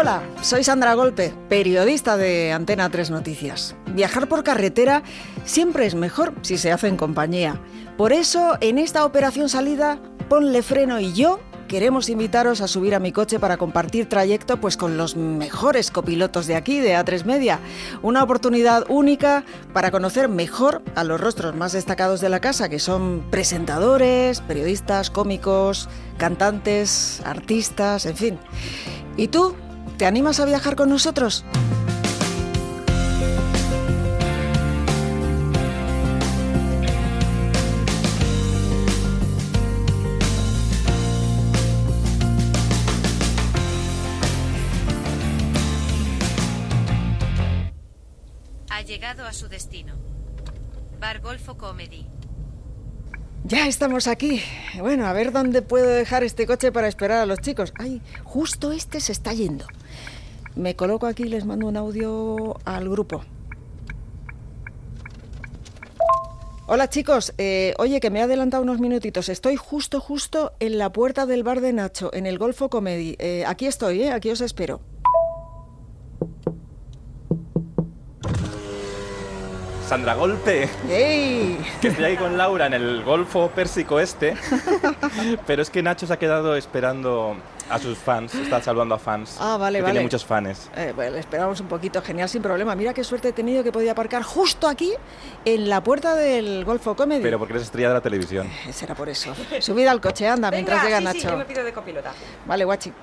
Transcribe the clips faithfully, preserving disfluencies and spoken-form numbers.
Hola, soy Sandra Golpe, periodista de Antena tres Noticias. Viajar por carretera siempre es mejor si se hace en compañía. Por eso, en esta operación salida, Ponle Freno y yo queremos invitaros a subir a mi coche para compartir trayecto pues con los mejores copilotos de aquí, de A tres Media. Una oportunidad única para conocer mejor a los rostros más destacados de la casa, que son presentadores, periodistas, cómicos, cantantes, artistas, en fin. ¿Y tú? ¿Te animas a viajar con nosotros? Ha llegado a su destino. Bar Golfo Comedy. Ya estamos aquí. Bueno, a ver dónde puedo dejar este coche para esperar a los chicos. Ay, justo este se está yendo. Me coloco aquí y les mando un audio al grupo. Hola chicos, eh, oye, que me he adelantado unos minutitos. Estoy justo, justo en la puerta del bar de Nacho, en el Golfo Comedy. Eh, aquí estoy, ¿eh? Aquí os espero. Sandra Golpe. ¡Ey! Que estoy aquí con Laura en el Golfo Pérsico este. Pero es que Nacho se ha quedado esperando a sus fans. Está saludando a fans. Ah, vale, que vale. Tiene muchos fans. Eh, bueno, esperamos un poquito. Genial, sin problema. Mira qué suerte he tenido que podía aparcar justo aquí, en la puerta del Golfo Comedy. Pero porque eres estrella de la televisión. Eh, será por eso. Subida al coche, anda, Venga, mientras llega sí, Nacho. Sí, yo me pido de copilota. Vale, guachi.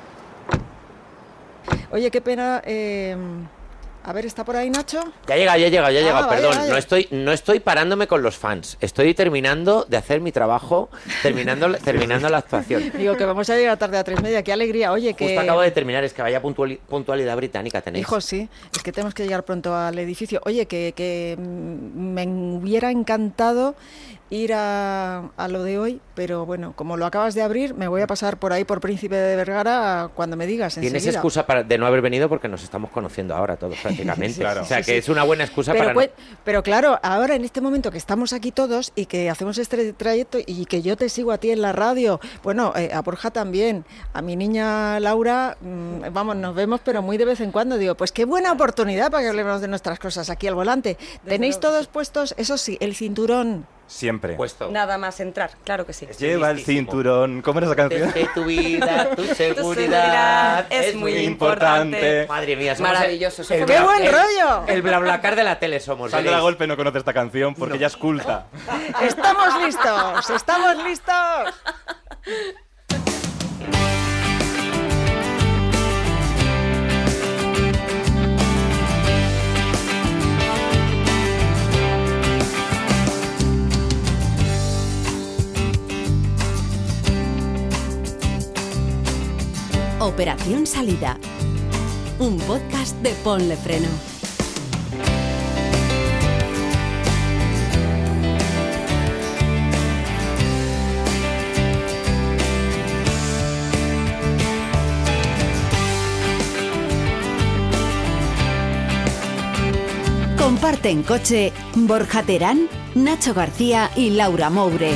Oye, qué pena... Eh... A ver, ¿está por ahí Nacho? Ya llega, ya llega, ya Ah, llega. vaya, Perdón, vaya. no estoy, no estoy parándome con los fans. Estoy terminando de hacer mi trabajo, terminando, terminando la actuación. Digo que vamos a llegar tarde a tres media. Qué alegría. Oye, que... Justo acabo de terminar, es que vaya puntuali- puntualidad británica tenéis. Hijo, sí. Es que tenemos que llegar pronto al edificio. Oye, que, que me hubiera encantado ir a, a lo de hoy, pero bueno, como lo acabas de abrir, me voy a pasar por ahí por Príncipe de Vergara cuando me digas. Tienes enseguida. excusa para, de no haber venido porque nos estamos conociendo ahora todos prácticamente. Sí, claro. O sea, Sí, que sí. es una buena excusa Pero, para pues, no... pero claro, ahora en este momento que estamos aquí todos y que hacemos este trayecto y que yo te sigo a ti en la radio, bueno, eh, a Borja también, a mi niña Laura, mmm, vamos, nos vemos pero muy de vez en cuando. Digo, pues qué buena oportunidad para que hablemos de nuestras cosas aquí al volante. ¿Tenéis luego, todos puestos, eso sí, el cinturón? Siempre. Puesto. Nada más entrar, claro que sí. Es Lleva el listísimo. cinturón. ¿Cómo era esa canción? Desde tu vida, tu seguridad, seguridad es muy importante. Madre mía, somos Maravilloso, eso el, fue el ¡Qué bla- buen el- rollo! El BlaBlaCar de la tele somos. Sandra veréis. Golpe no conoce esta canción porque ella es culta. ¡Estamos listos! ¡Estamos listos! Operación Salida, un podcast de Ponle Freno. Comparten coche Borja Terán, Nacho García y Laura Moure.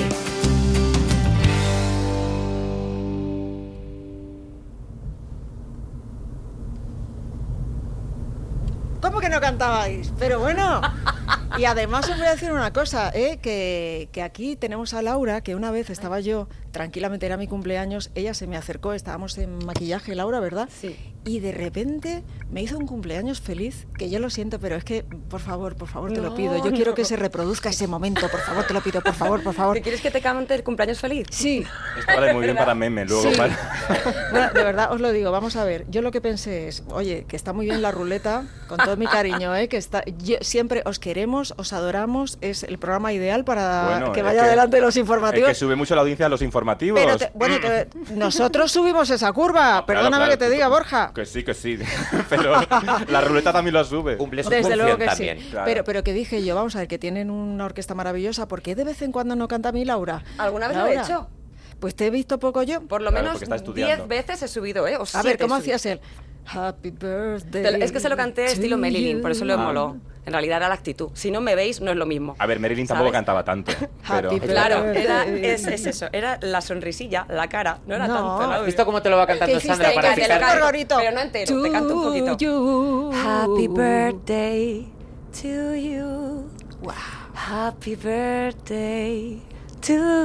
¿Cómo que no cantabais? Pero bueno, y además os voy a decir una cosa, ¿eh? que, que aquí tenemos a Laura, que una vez estaba yo, tranquilamente era mi cumpleaños, ella se me acercó, estábamos en maquillaje, Laura, ¿verdad? Sí. Y de repente me hizo un cumpleaños feliz, que yo lo siento, pero es que, por favor, por favor, te lo No, pido, yo no. quiero que se reproduzca ese momento, por favor, te lo pido, por favor, por favor. ¿Te quieres que te cante el cumpleaños feliz? Sí. Esto vale muy bien para meme. Luego Sí. para... Bueno, de verdad os lo digo, vamos a ver. Yo lo que pensé es, oye, que está muy bien la ruleta, con todo mi cariño, ¿eh? que está, yo, siempre os queremos, os adoramos, es el programa ideal para Bueno, que es vaya que- adelante los Es informativos. que sube mucho la audiencia a los informativos. Pero te- bueno, te- nosotros subimos esa curva, perdóname Claro, que te claro. diga, Borja. Que sí, que sí. Pero la ruleta también lo sube. Cumple su Desde función luego que también. sí. Claro. Pero, pero que dije yo, vamos a ver, que tienen una orquesta maravillosa, ¿por qué de vez en cuando no canta mi Laura? ¿Alguna vez lo he Laura, hecho? Pues te he visto poco yo. Por lo Claro, menos porque está estudiando. diez veces he subido, ¿eh? O A siete ver, ¿cómo he subido. hacías él? Happy birthday. Te lo- Es que se lo canté to estilo Marilyn, por eso lo you. moló. En realidad era la actitud. Si no me veis, no es lo mismo. A ver, Marilyn tampoco ¿Sabes? cantaba tanto, pero... Happy Claro, birthday. era, es, es eso. Era la sonrisilla, la cara. No era No. tanto. el audio. ¿Visto cómo te lo va cantando ¿Qué hiciste? Sandra para Venga, te lo fijarte? canto. Horrorito. Pero no entero, te canto un poquito. To you. Happy birthday to you. Wow. Happy birthday to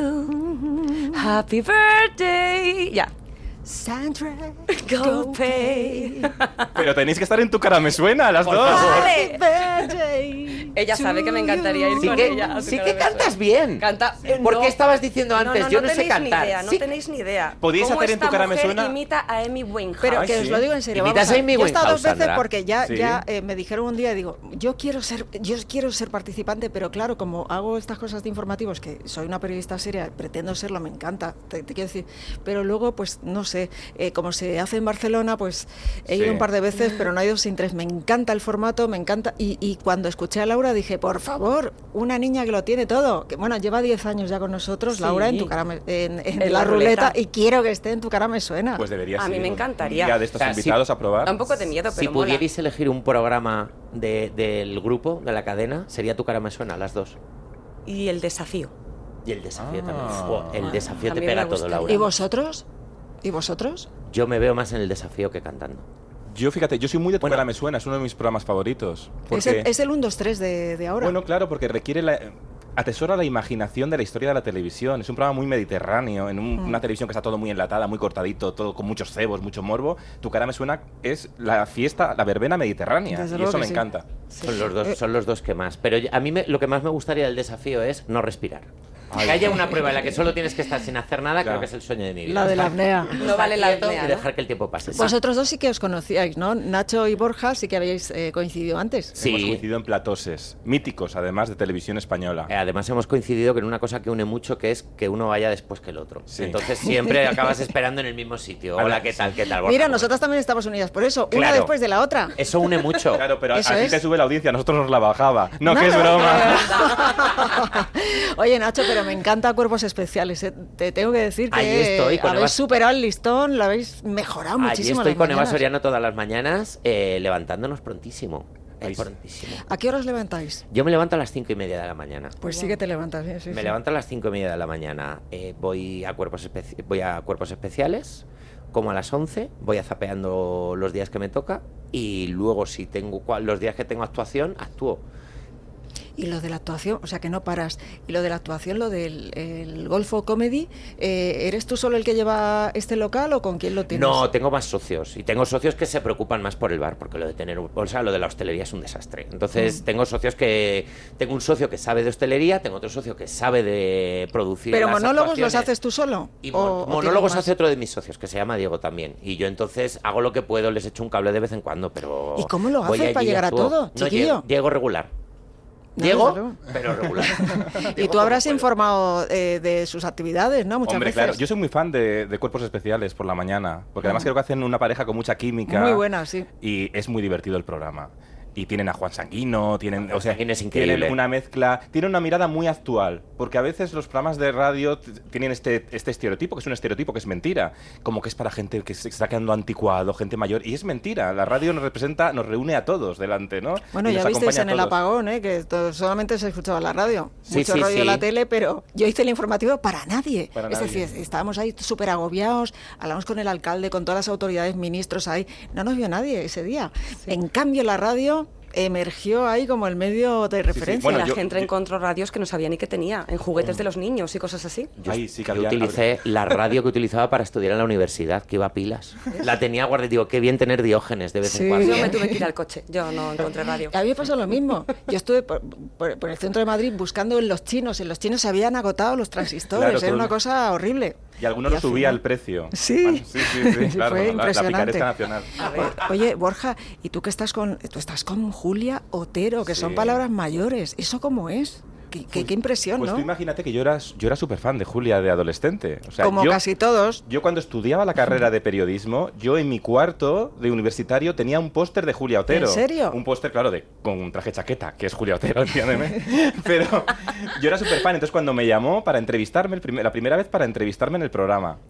you. Happy birthday. Ya. Sandra, Go pay. Pero tenéis que estar en Tu cara me suena, las Por dos. favor. happy birthday Ella sabe que me encantaría ir Sí con que, ella. a sí tu que cara me cantas suena. bien. Canta. eh, ¿Por no. qué estabas diciendo No, antes? no, Yo no no sé tenéis cantar. Ni idea, no Sí. tenéis ni idea. ¿Podíais ¿Cómo hacer en Tu esta cara me mujer suena? imita a Amy Winehouse. Pero Ay, que sí. os lo digo en serio. ¿Imitas vamos a- a Amy Yo he estado dos Winehouse, veces Sandra? porque ya, Sí. ya eh, me dijeron un día, digo, yo quiero ser, yo quiero ser participante, pero claro, como hago estas cosas de informativos, que soy una periodista seria, pretendo serlo, me encanta, te, te quiero decir, pero luego, pues no sé, eh, como se hace en Barcelona, pues he ido Sí. un par de veces, pero no he ido sin tres. Me encanta el formato, me encanta, y, y cuando escuché a Laura dije, por favor, una niña que lo tiene todo, que bueno, lleva diez años ya con nosotros, Sí. Laura, en tu cara me- en, en En la, la ruleta, ruleta. y quiero que esté en Tu cara me suena. Pues debería A ser. mí me un encantaría. día de estos O sea, sí. invitados a probar. Da un poco de miedo, pero Si mola. pudierais elegir un programa de- del grupo, de la cadena, sería Tu cara me suena, las dos. Y el desafío. Y el desafío Ah. también. Fua, el desafío A te mí me pega todo, gustaría. Laura. ¿Y vosotros? ¿Y vosotros? Yo me veo más en el desafío que cantando. Yo, fíjate, yo soy muy de Tu Bueno. cara me suena, es uno de mis programas favoritos. Es Porque, el, es el uno, dos, tres de, de ahora. bueno, claro, porque requiere la... Atesora la imaginación de la historia de la televisión. Es un programa muy mediterráneo, en un- Mm. una televisión que está todo muy enlatada, muy cortadito, todo con muchos cebos, mucho morbo. Tu cara me suena es la fiesta, la verbena mediterránea. Desde y luego eso que me sí. encanta. Son los dos, Eh. son los dos que más. Pero a mí me- lo que más me gustaría del desafío es no respirar. Que haya una prueba en la que solo tienes que estar sin hacer nada, Claro. creo que es el sueño de mi vida. La de la apnea. No vale la Quieto apnea, y ¿no? dejar que el tiempo pase. Sí. Vosotros dos sí que os conocíais, ¿no? Nacho y Borja sí que habíais eh, coincidido antes. Sí. Hemos coincidido en platoses míticos, además, de televisión española. Eh, Además hemos coincidido con una cosa que une mucho, que es que uno vaya después que el otro. Sí. Entonces siempre acabas esperando en el mismo sitio. Hola, Hola, ¿qué tal? ¿Qué tal? Borja? Mira, ¿Cómo nosotras también estamos unidas por eso, una Claro. después de la otra. estás? Eso une mucho. Claro, pero a, Eso a ti es. te sube la audiencia, a nosotros nos la bajaba. No, No, que es no. broma. Oye, Nacho, pero me encanta Cuerpos Especiales. eh. Te tengo que decir que Ahí estoy, con habéis Eva- superado el listón, lo habéis mejorado Allí muchísimo. estoy las con Eva mañanas. Soriano todas las mañanas, eh, levantándonos prontísimo. Eh, Ahí sí. prontísimo. ¿A qué horas levantáis? Yo me levanto a las cinco y media de la mañana. Pues sí que te levantas, ¿eh? Sí, Me sí. levanto a las cinco y media de la mañana, eh, voy, a cuerpos especi- voy a cuerpos especiales, como a las once, voy a zapeando los días que me toca y luego si tengo cua- los días que tengo actuación, actúo. Y lo de la actuación, o sea que no paras. Y lo de la actuación, lo del el Golfo Comedy, eh, ¿eres tú solo el que lleva este local o con quién lo tienes? No, tengo más socios y tengo socios que se preocupan más por el bar, porque lo de tener, o sea, lo de la hostelería es un desastre. Entonces, Mm. tengo socios que tengo un socio que sabe de hostelería, tengo otro socio que sabe de producir ¿Pero las monólogos los actuaciones. haces tú solo? Y ¿O- mon- o tienes monólogos más? hace otro de mis socios, que se llama Diego también. Y yo entonces hago lo que puedo, les echo un cable de vez en cuando, pero... ¿Y cómo lo voy haces allí para y llegar a actúo. todo, No, chiquillo? llego, llego regular. No, Llego, desde luego. pero regular. Y Llego tú habrás como puedo. informado eh, de sus actividades, ¿no? Muchas Hombre, veces. claro, yo soy muy fan de, de Cuerpos Especiales por la mañana, porque además creo que hacen una pareja con mucha química. Muy buena, sí. Y es muy divertido el programa. Y tienen a Juan Sanguino, tienen, o sea, Sanguino es increíble. tienen una mezcla, tienen una mirada muy actual, porque a veces los programas de radio t- tienen este, este estereotipo, que es un estereotipo que es mentira, como que es para gente que se está quedando anticuado, gente mayor, y es mentira. La radio nos representa, nos reúne a todos delante, ¿no? Bueno, Y ya nos visteis acompaña en a el todos. apagón, ¿eh? Que to- solamente se escuchaba la radio. Sí, Mucho sí, rollo sí. en la tele, pero yo hice el informativo para nadie. Para es nadie. decir, estábamos ahí súper agobiados, hablamos con el alcalde, con todas las autoridades, ministros ahí. No nos vio nadie ese día. En cambio, la radio emergió ahí como el medio de referencia. Bueno, la yo- gente yo- encontró radios que no sabía ni que tenía, en juguetes de los niños y cosas así. Yo, Ay, sí que yo había- utilicé la radio que utilizaba para estudiar en la universidad, que iba a pilas. La tenía guardada, digo, qué bien tener Diógenes de vez Sí. en cuando. Yo ¿eh? me tuve que ir al coche, yo no encontré radio. A mí me pasó lo mismo. Yo estuve por, por- por el centro de Madrid buscando en los chinos. En los chinos se habían agotado los transistores. Claro, Era todo una el- cosa horrible. Y algunos al lo subía final- el precio. Sí. Bueno, sí, sí, sí, Sí, claro, fue la- la, impresionante. picaresca nacional. A ver. Oye, Borja, ¿y tú que estás con tú estás con Julia Otero, que son Sí. palabras mayores? ¿Eso cómo es? Qué, qué- qué impresión, Pues ¿no? tú imagínate que yo era, yo era súper fan de Julia de adolescente. O sea, Como yo, casi todos. Yo cuando estudiaba la carrera de periodismo, yo en mi cuarto de universitario tenía un póster de Julia Otero. ¿En serio? Un póster, claro, de con un traje chaqueta, que es Julia Otero, entiéndeme. Pero yo era súper fan. Entonces cuando me llamó para entrevistarme, el primer- la primera vez para entrevistarme en el programa,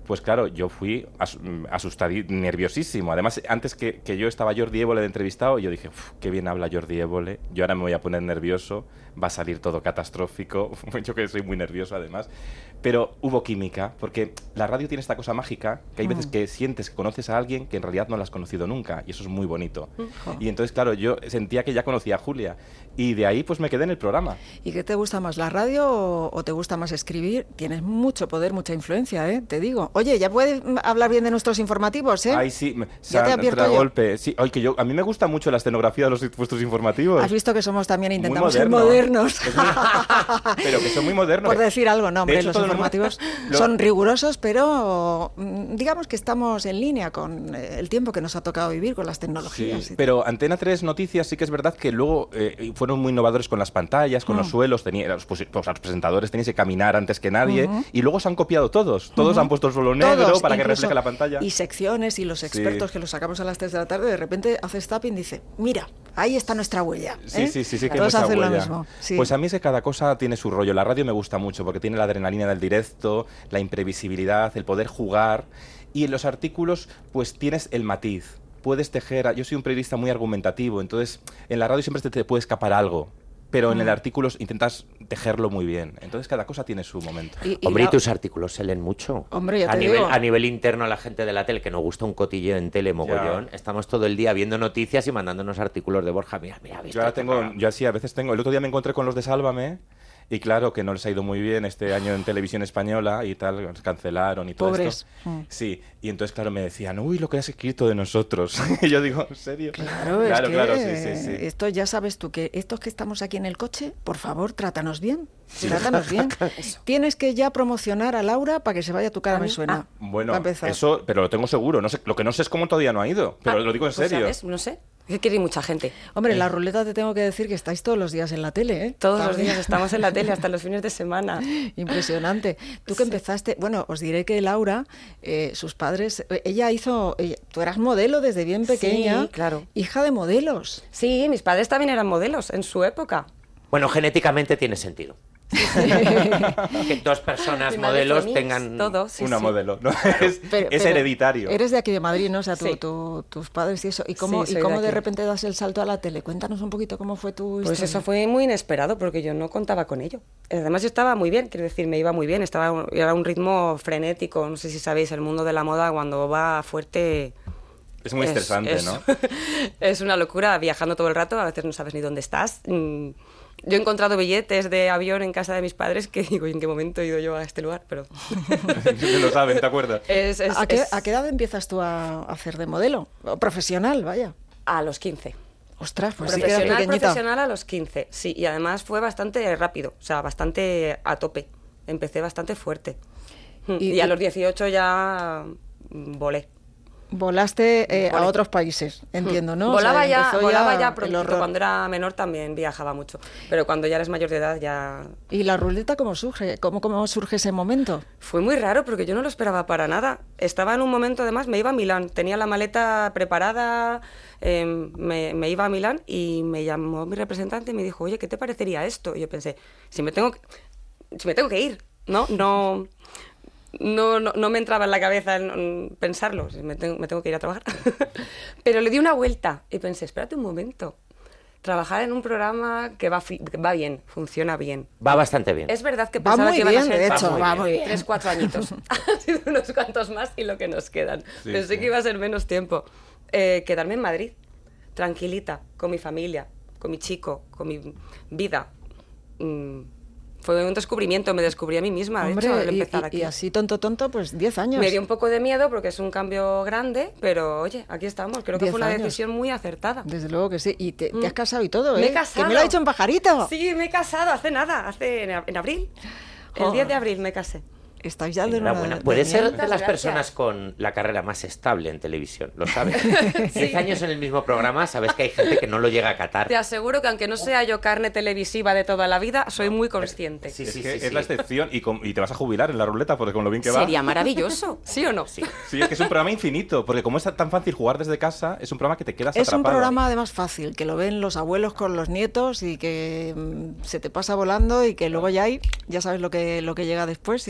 Pues claro, yo fui as, asustado, nerviosísimo. Además, antes que, que yo estaba Jordi Évole de entrevistado, yo dije, qué bien habla Jordi Évole, yo ahora me voy a poner nervioso, va a salir todo catastrófico, yo que soy muy nervioso además. Pero hubo química, porque la radio tiene esta cosa mágica, que hay veces que sientes que conoces a alguien que en realidad no la has conocido nunca, y eso es muy bonito. Uh-huh. Y entonces, claro, yo sentía que ya conocía a Julia, y de ahí pues me quedé en el programa. ¿Y qué te gusta más, la radio o, o te gusta más escribir? Tienes mucho poder, mucha influencia, ¿eh? Te digo. Oye, ya puedes hablar bien de nuestros informativos, ¿eh? Ay, sí, ya te advierto yo. Golpe. Sí, oye, que yo, a mí me gusta mucho la escenografía de los vuestros informativos. Has visto que somos también, intentamos ser modernos. modernos. Pero que son muy modernos. Por decir algo, no, hombre, hecho, los informativos lo... son rigurosos, pero digamos que estamos en línea con el tiempo que nos ha tocado vivir, con las tecnologías. Sí, pero Antena tres Noticias sí que es verdad que luego eh, fueron muy innovadores con las pantallas, con mm. los suelos, tenía, los, pues, los presentadores tenían que caminar antes que nadie, uh-huh. y luego se han copiado todos. Todos uh-huh. han puesto el suelo negro todos, para que refleje la pantalla. Y secciones y los expertos sí. que los sacamos a las tres de la tarde, de repente hace tapping y dice, mira, ahí está nuestra huella. ¿eh? Sí, sí, sí, sí, que todos hacen huella. lo mismo. Sí. Pues a mí es que cada cosa tiene su rollo. La radio me gusta mucho porque tiene la adrenalina del directo, la imprevisibilidad, el poder jugar, y en los artículos pues tienes el matiz. Puedes tejer, yo soy un periodista muy argumentativo, entonces en la radio siempre te, te puede escapar algo, pero en el artículo intentas tejerlo muy bien. Entonces cada cosa tiene su momento. Y, y Hombre, la... ¿y tus artículos se leen mucho? Hombre, ya te a nivel, digo. A nivel interno, a la gente de la tele, que nos gusta un cotilleo en tele mogollón, ya. Estamos todo el día viendo noticias y mandándonos artículos de Borja. Mira, mira, ¿viste? Yo ahora tengo, yo así a veces tengo, el otro día me encontré con los de Sálvame, y claro que no les ha ido muy bien este año en televisión española y tal, cancelaron y todo Pobres. esto. Mm. Sí, y entonces claro me decían, uy, lo que has escrito de nosotros. Y yo digo, ¿en serio? Claro, claro, es claro, que sí, sí, sí. Esto ya sabes tú, que estos que estamos aquí en el coche, por favor, trátanos bien. Sí. Trátanos bien. Tienes que ya promocionar a Laura para que se vaya a Tu cara me suena. Ah, bueno, eso, pero lo tengo seguro. No sé, lo que no sé es cómo todavía no ha ido, pero ah, lo digo en pues serio. ¿Sabes? No sé. Es que quiere ir mucha gente. Hombre, en la ruleta te tengo que decir que estáis todos los días en la tele, ¿eh? Todos los días estamos en la tele, hasta los fines de semana. Impresionante. Tú que sí. empezaste... Bueno, os diré que Laura, eh, sus padres... Ella hizo... Ella, tú eras modelo desde bien pequeña. Sí, claro. Hija de modelos. Sí, mis padres también eran modelos en su época. Bueno, genéticamente tiene sentido. Sí, sí. Que dos personas modelos tengan todo, sí, una sí. modelo, ¿no? Es, pero, es pero hereditario. Eres de aquí de Madrid, ¿no? O sea, tu, sí. tu, tus padres y eso. ¿Y cómo, sí, ¿y cómo de, de repente das el salto a la tele? Cuéntanos un poquito cómo fue tu Pues historia. eso fue muy inesperado porque yo no contaba con ello. Además yo estaba muy bien, quiero decir, me iba muy bien. Estaba, era un ritmo frenético. No sé si sabéis, el mundo de la moda cuando va fuerte... Es muy estresante, es, ¿no? Es una locura, viajando todo el rato, a veces no sabes ni dónde estás. Yo he encontrado billetes de avión en casa de mis padres que digo, ¿en qué momento he ido yo a este lugar? Pero... lo saben, ¿te acuerdas? Es, es, ¿A, qué, es... ¿A qué edad empiezas tú a hacer de modelo? O profesional, vaya. A los quince. Ostras, pues profesional, sí que era pequeñita. Profesional a los quince, sí. Y además fue bastante rápido, o sea, bastante a tope. Empecé bastante fuerte. Y, y a los dieciocho ya volé. Volaste eh, a otros países, entiendo, ¿no? Volaba, o sea, ya, volaba ya, ya pronto, cuando era menor también viajaba mucho, pero cuando ya eres mayor de edad ya... ¿Y la ruleta cómo surge? ¿Cómo, cómo surge ese momento? Fue muy raro porque yo no lo esperaba para nada. Estaba en un momento, además, me iba a Milán, tenía la maleta preparada, eh, me, me iba a Milán y me llamó mi representante y me dijo, oye, ¿qué te parecería esto? Y yo pensé, si me tengo que, si me tengo que ir, ¿no? No... No, no, no me entraba en la cabeza en pensarlo, me tengo, me tengo que ir a trabajar. Pero le di una vuelta y pensé, espérate un momento, trabajar en un programa que va, fi- que va bien, funciona bien. Va bastante bien. Es verdad que va pensaba muy que iban bien, a ser de hecho, va va muy bien. tres, cuatro añitos. Han sido unos cuantos más y lo que nos quedan. Sí, Pensé sí. que iba a ser menos tiempo. Eh, quedarme en Madrid, tranquilita, con mi familia, con mi chico, con mi vida. Mm. Fue un descubrimiento, me descubrí a mí misma, de Hombre, hecho, al y, empezar y, aquí. y así tonto, tonto, pues diez años. Me dio un poco de miedo porque es un cambio grande, pero oye, aquí estamos. Creo que fue una años. decisión muy acertada. Desde luego que sí. Y te, Mm. te has casado y todo, ¿eh? Me he casado. Que me lo ha dicho un pajarito. Sí, me he casado hace nada, hace en, en abril. El Oh. diez de abril me casé. Estáis ya de Enhorabuena. una... Puede de ser mierda. de las Gracias. personas con la carrera más estable en televisión, lo sabes. Diez años en el mismo programa, sabes que hay gente que no lo llega a catar. Te aseguro que aunque no sea yo carne televisiva de toda la vida, soy muy consciente. Sí, es sí, que sí, es sí. la excepción y, con- y te vas a jubilar en la ruleta porque con lo bien que va. Sería maravilloso, ¿sí o no? Sí. Sí, es que es un programa infinito, porque como es tan fácil jugar desde casa, es un programa que te quedas Es un atrapado. programa además fácil, que lo ven los abuelos con los nietos y que mm, se te pasa volando y que luego ya hay, ya sabes lo que lo que llega después y, Sí, sí,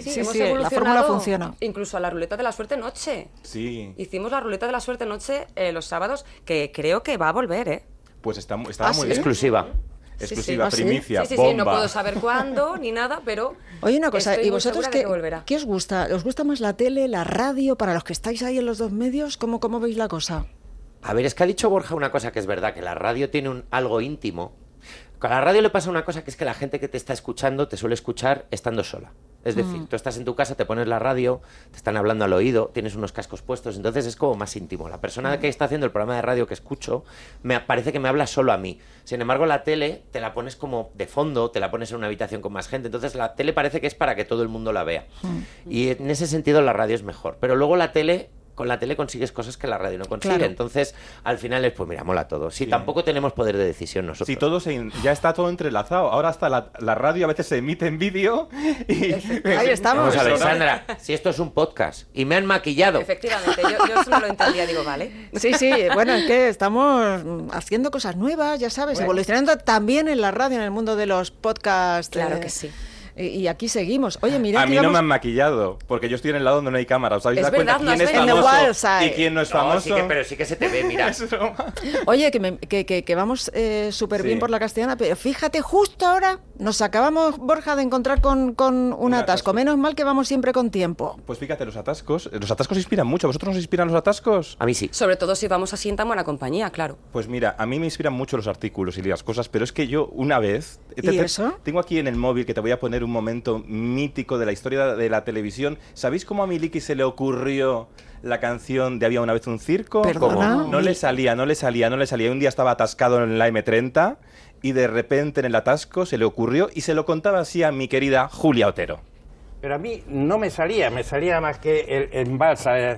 sí, Sí, hemos sí, la evolucionado fórmula funciona. incluso a la ruleta de la suerte noche. Sí. Hicimos la ruleta de la suerte noche eh, los sábados, que creo que va a volver, ¿eh? Pues está, mu- estaba ¿Ah, muy sí? bien. Exclusiva. Exclusiva, ¿Ah, sí? primicia, Sí, sí, sí, bomba. no puedo saber cuándo ni nada, pero Oye, una cosa, estoy ¿y muy vosotros segura de qué, que volverá. qué os gusta? ¿Os gusta más la tele, la radio? Para los que estáis ahí en los dos medios, ¿cómo, cómo veis la cosa? A ver, es que ha dicho Borja una cosa que es verdad, que la radio tiene un algo íntimo. A la radio le pasa una cosa, que es que la gente que te está escuchando te suele escuchar estando sola. Es decir, tú estás en tu casa, te pones la radio, te están hablando al oído, tienes unos cascos puestos, entonces es como más íntimo. La persona que está haciendo el programa de radio que escucho, me parece que me habla solo a mí. Sin embargo, la tele te la pones como de fondo, te la pones en una habitación con más gente, entonces la tele parece que es para que todo el mundo la vea. Y en ese sentido la radio es mejor. Pero luego la tele... Con la tele consigues cosas que la radio no consigue. Claro. Entonces, al final es, pues mira, mola todo. Si Sí. tampoco tenemos poder de decisión nosotros. Si todo se in- ya está todo entrelazado. Ahora hasta la, la radio a veces se emite en vídeo y... Ahí estamos. Vamos a ver, Eso, ¿no? Sandra, si esto es un podcast y me han maquillado. Efectivamente, yo, yo eso no lo entendía, digo, vale. Sí, sí, bueno, es que estamos haciendo cosas nuevas, ya sabes, Bueno. evolucionando también en la radio, en el mundo de los podcasts. Claro eh, que sí. Y, y aquí seguimos. Oye, mira, A que mí no vamos- me han maquillado, porque yo estoy en el lado donde no hay cámara. ¿Os habéis Es dado cuenta verdad, no quién has es venido. En the wild famoso side. y quién no es No, famoso? sí que, pero sí que se te ve, mira. Es broma. Oye, que, me- que, que- que vamos eh, súper bien Sí. por la castellana, pero fíjate, justo ahora nos acabamos, Borja, de encontrar con, con un, Un atasco. atasco. Menos mal que vamos siempre con tiempo. Pues fíjate, los atascos, los atascos inspiran mucho. ¿Vosotros nos inspiran los atascos? A mí sí. Sobre todo si vamos así en tan buena compañía, claro. Pues mira, a mí me inspiran mucho los artículos y las cosas, pero es que yo una vez... ¿Y eso? Tengo aquí en el móvil que te voy a poner un momento mítico de la historia de la televisión. ¿Sabéis cómo a Miliki se le ocurrió la canción de Había una vez un circo? ¿Perdona? ¿Cómo? No le salía, no le salía, no le salía. Un día estaba atascado en la eme treinta y de repente en el atasco se le ocurrió y se lo contaba así a mi querida Julia Otero. Pero a mí no me salía, me salía más que el, el balsa. eh.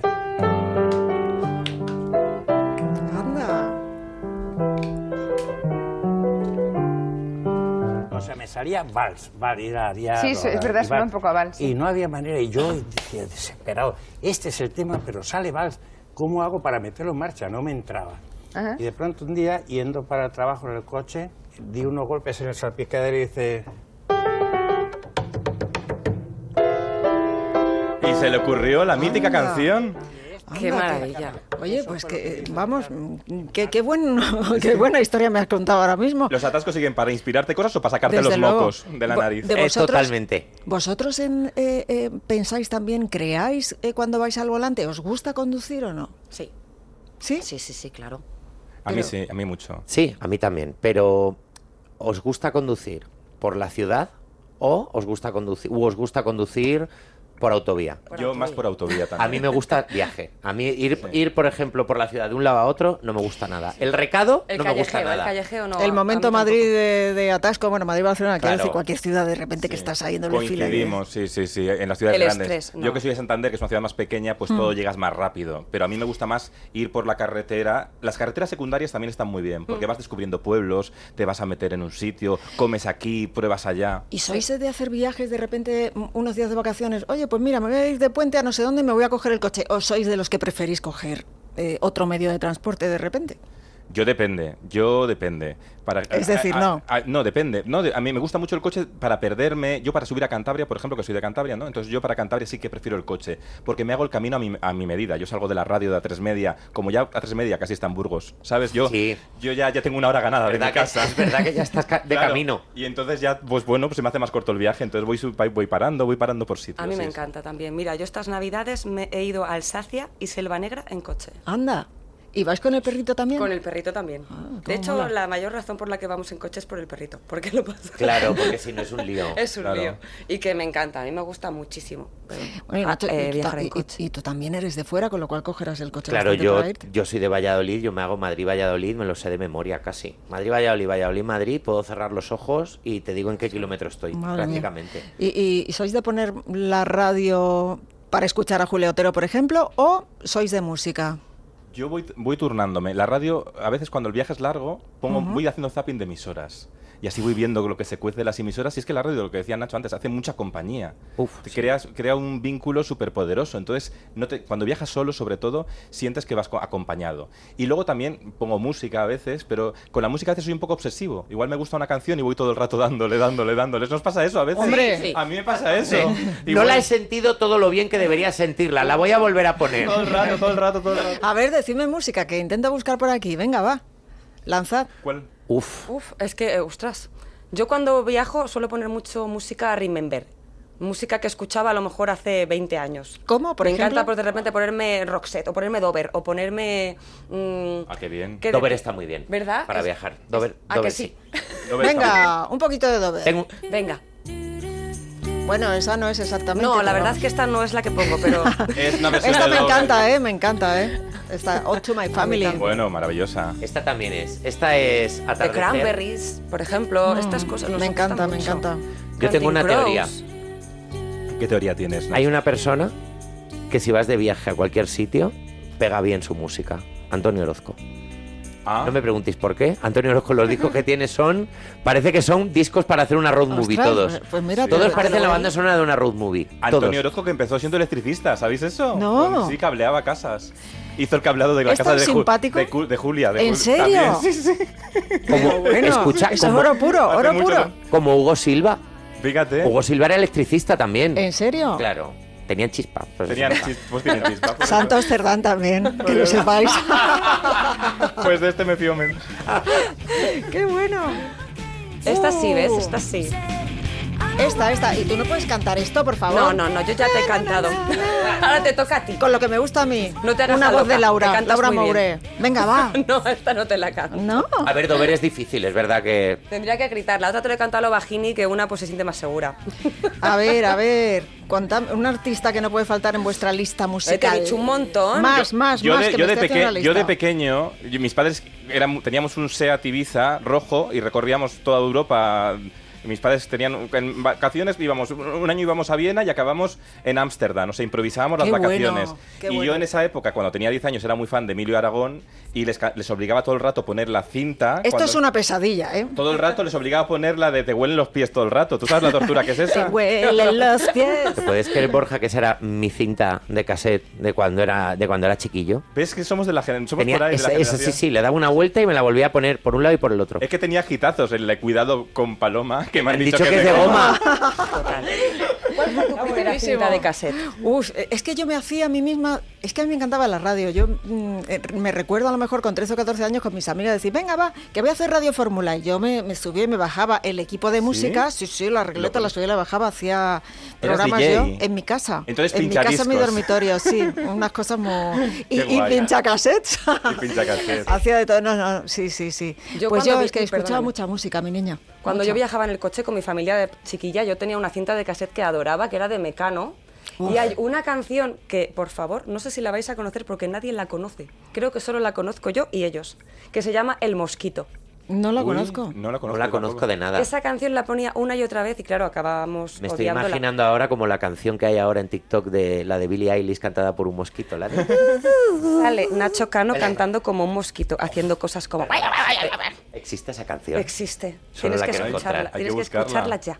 Anda. O sea, me salía vals, variedad. Sí, sí, es verdad, suena un poco a vals, sí. Y no había manera, y yo decía, desesperado, este es el tema, pero sale vals, ¿cómo hago para meterlo en marcha? No me entraba. Ajá. Y de pronto un día, yendo para el trabajo en el coche, di unos golpes en el salpicadero y dice... Y se le ocurrió la mítica Anda. canción. Qué Anda, maravilla. Oye, pues que, eh, vamos, mm, qué, qué, buen, qué buena historia me has contado ahora mismo. ¿Los atascos siguen para inspirarte cosas o para sacarte Desde los luego. mocos de la Vo- nariz? de Eh, vosotros- totalmente. ¿Vosotros en, eh, eh, pensáis también, creáis eh, cuando vais al volante? ¿Os gusta conducir o no? Sí, ¿Sí? sí, sí, sí, claro. A mí pero- sí, a mí mucho. Sí, a mí también. Pero, ¿os gusta conducir por la ciudad o os gusta conducir, u os gusta conducir por autovía? Por Yo autovía. más por autovía también. A mí me gusta viaje. A mí ir, Sí. ir, por ejemplo, por la ciudad de un lado a otro no me gusta nada. El recado El no me gusta callejeo, el nada. callejeo no. El a momento mí Madrid tampoco. de, de atasco, bueno, Madrid-Barcelona, quiero Claro. decir cualquier ciudad de repente que Sí. estás ahí en doble fila. Coincidimos, sí, sí, sí, en las ciudades El grandes. estrés, no. Yo que soy de Santander, que es una ciudad más pequeña, pues todo llegas más rápido. Pero a mí me gusta más ir por la carretera. Las carreteras secundarias también están muy bien, porque vas descubriendo pueblos, te vas a meter en un sitio, comes aquí, pruebas allá. ¿Y sois de hacer viajes de repente mm, unos días de vacaciones? Oye, pues mira, me voy a ir de puente a no sé dónde, me voy a coger el coche. ¿O sois de los que preferís coger eh, otro medio de transporte de repente? Yo depende, yo depende. Para, Es decir, a- a- no. a- no, depende. No, de- a mí me gusta mucho el coche para perderme. Yo para subir a Cantabria, por ejemplo, que soy de Cantabria, ¿no? Entonces yo para Cantabria sí que prefiero el coche, porque me hago el camino a mi, a mi medida. Yo salgo de la radio de A tres Media, como ya A tres Media casi está en Burgos, ¿sabes? Yo, Sí. yo ya, ya tengo una hora ganada de ¿Verdad mi que- casa. es verdad que ya estás ca- de Claro, camino. Y entonces ya, pues bueno, pues se me hace más corto el viaje. Entonces voy, sub- voy parando, voy parando por sitios. A mí me sí, sí. encanta también. Mira, yo estas navidades me he ido a Alsacia y Selva Negra en coche. Anda. ¿Y vais con el perrito también? Con el perrito también. cómo De hecho, mola. la mayor razón por la que vamos en coche es por el perrito. Porque lo pasa. Claro, porque si no es un lío. Es un Claro. lío. Y que me encanta, a mí me gusta muchísimo. Oye, Ah, Nacho, eh, y, tú viajar ta- en y- coche. y tú también eres de fuera, con lo cual cogerás el coche Claro, bastante yo, para irte. yo soy de Valladolid, yo me hago Madrid-Valladolid, me lo sé de memoria casi. Madrid-Valladolid, Valladolid-Madrid, puedo cerrar los ojos y te digo en qué kilómetro estoy, Madre mía. prácticamente. ¿Y, y- y sois de poner la radio para escuchar a Julia Otero, por ejemplo, o sois de música? Yo voy, voy turnándome. La radio, a veces cuando el viaje es largo, pongo, voy haciendo zapping de emisoras. y así voy viendo lo que se cuece de las emisoras. Y es que la radio, lo que decía Nacho antes, hace mucha compañía. Uf, te sí. creas, crea un vínculo súper poderoso. Entonces, no te, cuando viajas solo, sobre todo, sientes que vas co- acompañado. Y luego también pongo música a veces, pero con la música a veces soy un poco obsesivo. Igual me gusta una canción y voy todo el rato dándole, dándole, dándole. ¿Nos pasa eso a veces? Hombre. Sí. A mí me pasa eso. No Igual- la he sentido todo lo bien que debería sentirla. La voy a volver a poner. Todo el rato, todo el rato, todo el rato. A ver, decidme música, que intento buscar por aquí. Venga, va. Lanzad. ¿Cuál? Uf. Uf, es que, eh, ostras. Yo cuando viajo suelo poner mucho música Remember. Música que escuchaba a lo mejor hace veinte años. ¿Cómo? Por Me ejemplo. encanta pues, de repente ponerme Roxette o ponerme Dover o ponerme... mm, Ah, qué bien. que de- Dover está muy bien. ¿Verdad? Para Es- viajar. Dover, ¿A Dover que sí? Lo ves también. Venga, un poquito de Dover. Tengo, Venga. Bueno, esa no es exactamente. No, la pero verdad vamos. es que esta no es la que pongo, pero... Es una versión Esta de me Dover. encanta, ¿eh? Me encanta, ¿eh? Esta, All to My Family. Bueno, maravillosa. esta también es. Esta es The Atardecer. Cranberries, por ejemplo, Mm, estas cosas nos me encanta, gustan me mucho. encanta. Yo tengo una Counting teoría. Crows. ¿Qué teoría tienes? Nacho? Hay una persona que si vas de viaje a cualquier sitio, pega bien su música. Antonio Orozco. Ah. No me preguntéis por qué. Antonio Orozco, los discos que tiene son... Parece que son discos para hacer una road movie, Ostras, todos. pues mira, Todos te- parecen te la lo banda doy. sonora de una road movie. Antonio Todos. Orozco, que empezó siendo electricista, ¿sabéis eso? No. Con- sí, cableaba casas. Hizo el cableado de la ¿Es casa tan de, Ju- simpático? de, Ju- de Julia. De ¿En Ju- serio? También, sí, sí. Como, Bueno, escucha, eso es como, oro puro, Hace oro mucho, puro. ¿no? como Hugo Silva. Fíjate. Hugo Silva era electricista también. ¿En serio? Claro. Tenían chispa. pues eso Tenían pasa. chis- pues tienen chispa. por eso. Santos Cerdán también, que lo sepáis. Pues de este me fío menos. ¡Qué bueno! Esta sí, ¿ves? Uh. Esta sí. Esta, esta. ¿Y tú no puedes cantar esto, por favor? No, no, no, yo ya te he cantado. Ahora te toca a ti. Con lo que me gusta a mí. No te hagas Una la voz de loca, te Laura, cantas Laura muy Mouré. Venga, va. No, esta no te la canto. ¿No? A ver, Dover es difícil, es verdad que... Tendría que gritar. La otra te lo he cantado a lo bajini, que una pues se siente más segura. A ver, a ver. Contame- un artista que no puede faltar en vuestra lista Eh, te musical. he dicho un montón. Más, más, Yo más. de, que yo, me de estoy haciendo peque- la yo de lista. pequeño, yo- mis padres eran, teníamos un SEAT Ibiza rojo y recorríamos toda Europa. Mis padres tenían en vacaciones, íbamos un año íbamos a Viena y acabamos en Ámsterdam, o sea, improvisábamos las Qué bueno, vacaciones. qué y bueno. yo en esa época, cuando tenía diez años, era muy fan de Emilio Aragón y les, ca- les obligaba todo el rato a poner la cinta. Esto cuando- es una pesadilla, ¿eh? Todo el rato les obligaba a poner la de te huelen los pies todo el rato. ¿Tú sabes la tortura que es Te esa? huelen los pies. ¿Te puedes creer, Borja, que esa era mi cinta de cassette de cuando era, de cuando era chiquillo? ¿Ves que somos de la generación? Somos Tenía por ahí de la esa, esa, generación. sí, sí, le daba una vuelta y me la volvía a poner por un lado y por el otro. Es que tenía gitazos el de cuidado con Paloma, que me han Han dicho, dicho que es de goma. Total. ¿Cuál fue tu primera cinta de cassette? Uf, es que yo me hacía a mí misma, es que a mí me encantaba la radio. Yo mm, eh, me recuerdo a lo mejor con trece o catorce años con mis amigas decir, venga va, que voy a hacer Radio Fórmula. Y yo me, me subía y me bajaba el equipo de música, sí, sí, la regleta, Lo- la subía y la bajaba, hacía ¿Eras programas D J? yo en mi casa. Entonces, en mi casa, en mi pinchadiscos. dormitorio, sí, unas cosas muy... Y, Qué y guay. pincha cassettes. Y pincha cassettes. Hacía de todo, no, no, sí, sí, sí. Yo pues cuando yo vi- es que escuchaba perdóname. mucha música, mi niña. Cuando Mucha. yo viajaba en el coche con mi familia de chiquilla, yo tenía una cinta de cassette que adoraba, que era de Mecano. Y hay una canción que, por favor, no sé si la vais a conocer porque nadie la conoce. Creo que solo la conozco yo y ellos. Que se llama El Mosquito. No la Uy, conozco. No la conozco. No la conozco tampoco. de nada. Esa canción la ponía una y otra vez y claro, acabábamos Me estoy odiándola. imaginando ahora como la canción que hay ahora en TikTok de la de Billie Eilish cantada por un mosquito. La de... Sale Nacho Cano cantando como un mosquito, haciendo cosas como... Existe esa canción. Existe. Solo Tienes la que quiero escucharla. encontrar. Hay Tienes que que, buscarla. escucharla ya.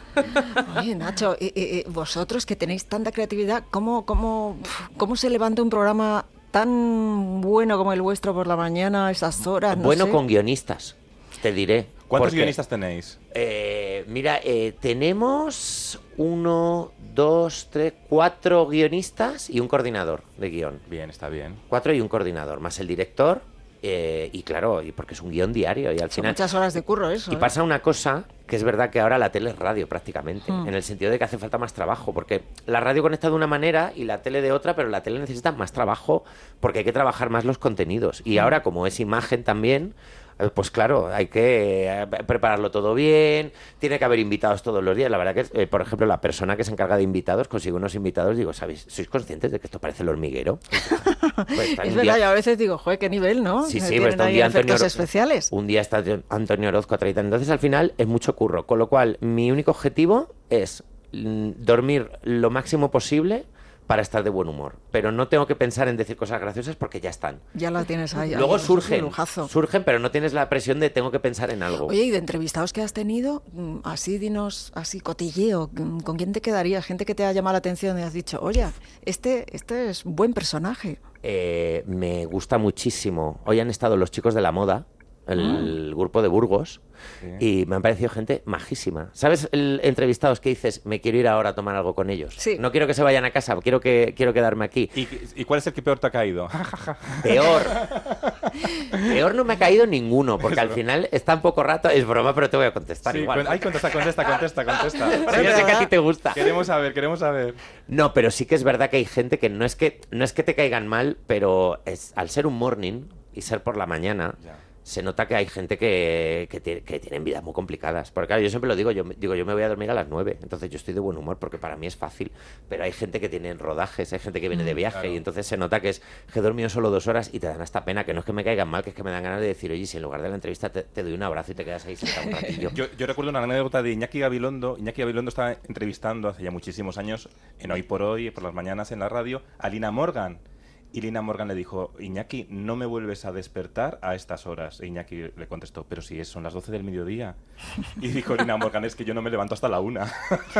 Oye, Nacho, y- y- y vosotros que tenéis tanta creatividad, ¿cómo, cómo, cómo se levanta un programa tan bueno como el vuestro por la mañana a esas horas? No bueno sé. con guionistas, te diré. ¿Cuántos Porque, guionistas tenéis? eh, mira, eh, tenemos uno, dos, tres, cuatro guionistas y un coordinador de guión. Bien, está bien. Cuatro y un coordinador, más el director. eh, y claro, y porque es un guión diario y al Son final... muchas horas de curro eso. Y ¿eh? pasa una cosa que es verdad que ahora la tele es radio prácticamente, Mm. en el sentido de que hace falta más trabajo, porque la radio conecta de una manera y la tele de otra, pero la tele necesita más trabajo porque hay que trabajar más los contenidos. Y ahora, como es imagen también, eh, pues claro, hay que eh, prepararlo todo bien, tiene que haber invitados todos los días. La verdad que, eh, por ejemplo, la persona que se encarga de invitados, consigue unos invitados, digo, ¿sabéis? ¿Sois conscientes de que esto parece el hormiguero? Pues está Es un verdad, día- yo a veces digo, joder, qué nivel, ¿no? Sí, Que sí, tienen pues está un ahí día efectos Antonio, especiales. un día está Antonio Orozco a treinta. Entonces, al final, es mucho curro. Con lo cual, mi único objetivo es mm, dormir lo máximo posible para estar de buen humor. Pero no tengo que pensar en decir cosas graciosas porque ya están. Ya la tienes ahí. Luego ahí, surgen, surgen, pero no tienes la presión de tengo que pensar en algo. Oye, y de entrevistados que has tenido, así dinos, así cotilleo, ¿con quién te quedarías? Gente que te ha llamado la atención y has dicho, oye, este, este es buen personaje. Eh, me gusta muchísimo. Hoy han estado los chicos de la moda, el mm. grupo de Burgos, sí. y me han parecido gente majísima. ¿Sabes el entrevistados que dices, me quiero ir ahora a tomar algo con ellos? Sí. No quiero que se vayan a casa, quiero que quiero quedarme aquí. ¿Y, ¿Y cuál es el que peor te ha caído? Peor. Peor no me ha caído ninguno, porque al final está un poco rato. Es broma, pero te voy a contestar sí, igual. Con, ay, contesta, contesta, contesta, contesta. Sí, yo sé que a ti te gusta. Queremos saber, queremos saber. No, pero sí que es verdad que hay gente que no es que, no es que te caigan mal, pero es, al ser un morning y ser por la mañana... Ya. Se nota que hay gente que, que, tiene, que tienen vidas muy complicadas. Porque claro, yo siempre lo digo, yo digo, yo me voy a dormir a las nueve, entonces yo estoy de buen humor porque para mí es fácil. Pero hay gente que tiene rodajes, hay gente que viene de viaje, claro. Y entonces se nota que es que he dormido solo dos horas y te dan hasta pena, que no es que me caigan mal, que es que me dan ganas de decir, oye, si en lugar de la entrevista te, te doy un abrazo y te quedas ahí sentado un ratillo. yo, yo recuerdo una anécdota de Iñaki Gabilondo. Iñaki Gabilondo estaba entrevistando hace ya muchísimos años, en Hoy por Hoy, por las mañanas en la radio, a Lina Morgan. Y Lina Morgan le dijo, Iñaki, no me vuelves a despertar a estas horas. E Iñaki le contestó, pero si son las doce del mediodía. Y dijo Lina Morgan, es que yo no me levanto hasta la una.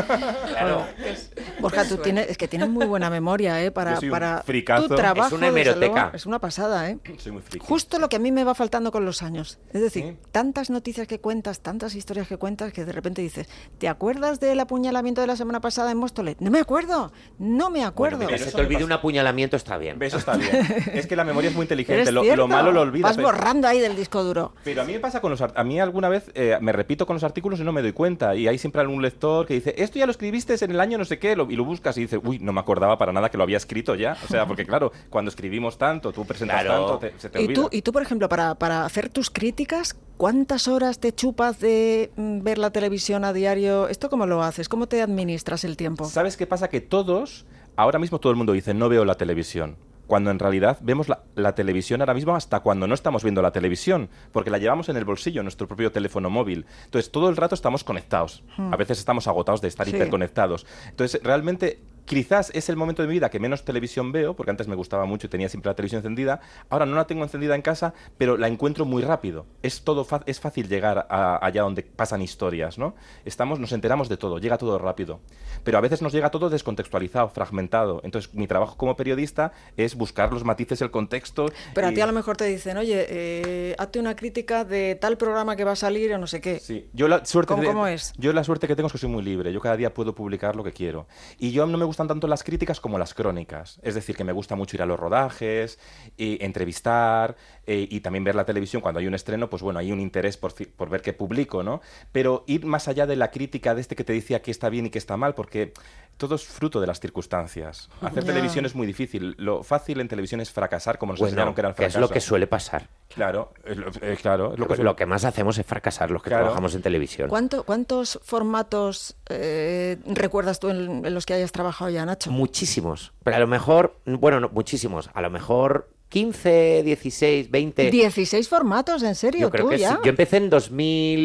Claro. Borja, tú tienes, es que tienes muy buena memoria, ¿eh? Para, para fricazo. tu trabajo. Es una hemeroteca. Luego, es una pasada, ¿eh? Soy muy friki. Justo lo que a mí me va faltando con los años. Es decir, ¿Sí? tantas noticias que cuentas, tantas historias que cuentas, que de repente dices, ¿te acuerdas del apuñalamiento de la semana pasada en Móstoles? No me acuerdo, no me acuerdo. Bueno, mira, se te olvide un apuñalamiento, está bien. Eso está bien. Es que la memoria es muy inteligente, lo, cierto? lo malo lo olvidas. Vas borrando ahí del disco duro. Pero a mí me pasa con los a mí alguna vez eh, me repito con los artículos y no me doy cuenta, y hay siempre algún lector que dice, esto ya lo escribiste en el año no sé qué, lo, y lo buscas y dices, uy, no me acordaba para nada que lo había escrito ya. O sea, porque claro, cuando escribimos tanto, tú presentas claro. tanto, te, se te ¿Y olvida. tú, y tú, por ejemplo, para, para hacer tus críticas, ¿cuántas horas te chupas de mm, ver la televisión a diario? ¿Esto cómo lo haces? ¿Cómo te administras el tiempo? ¿Sabes qué pasa? Que todos, ahora mismo todo el mundo dice, no veo la televisión. Cuando en realidad vemos la, la televisión ahora mismo hasta cuando no estamos viendo la televisión, porque la llevamos en el bolsillo, en nuestro propio teléfono móvil. Entonces, todo el rato estamos conectados. Hmm. A veces estamos agotados de estar sí. hiperconectados. Entonces, realmente, quizás es el momento de mi vida que menos televisión veo, porque antes me gustaba mucho y tenía siempre la televisión encendida. Ahora no la tengo encendida en casa, pero la encuentro muy rápido. Es todo fa- es fácil llegar a, allá donde pasan historias, ¿no? Estamos, nos enteramos de todo, llega todo rápido. Pero a veces nos llega todo descontextualizado, fragmentado. Entonces, mi trabajo como periodista es buscar los matices, el contexto. Pero y... a ti a lo mejor te dicen, oye, eh, hazte una crítica de tal programa que va a salir o no sé qué. Sí, yo la suerte ¿Cómo, de, ¿Cómo es? Yo la suerte que tengo es que soy muy libre. Yo cada día puedo publicar lo que quiero. Y yo no me gustan tanto las críticas como las crónicas. Es decir, que me gusta mucho ir a los rodajes, y entrevistar, eh, y también ver la televisión. Cuando hay un estreno, pues bueno, hay un interés por, por ver qué publico, ¿no? Pero ir más allá de la crítica de este que te decía que está bien y que está mal, porque todo es fruto de las circunstancias. Hacer yeah. televisión es muy difícil. Lo fácil en televisión es fracasar, como nos bueno, enseñaron que era el fracaso. Es lo que suele pasar. Claro, es lo, eh, claro. Es lo, que suele... lo que más hacemos es fracasar, los que claro. trabajamos en televisión. ¿Cuánto, ¿Cuántos formatos eh, recuerdas tú en, en los que hayas trabajado ya, Nacho? Muchísimos. Pero a lo mejor, bueno, no, muchísimos. A lo mejor quince, dieciséis, veinte... ¿dieciséis formatos? ¿En serio? Yo creo ¿Tú que ya? sí. Yo empecé en dos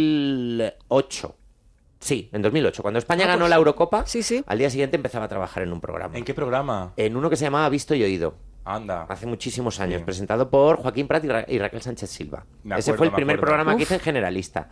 mil ocho. Sí, en dos mil ocho. Cuando España ah, ganó pues, la Eurocopa, sí, sí. al día siguiente empezaba a trabajar en un programa. ¿En qué programa? En uno que se llamaba Visto y Oído. Anda. Hace muchísimos años, sí. Presentado por Joaquín Prat y, Ra- y Raquel Sánchez Silva. Me Ese acuerdo, fue el me primer acuerdo. programa Uf. que hice en Generalista.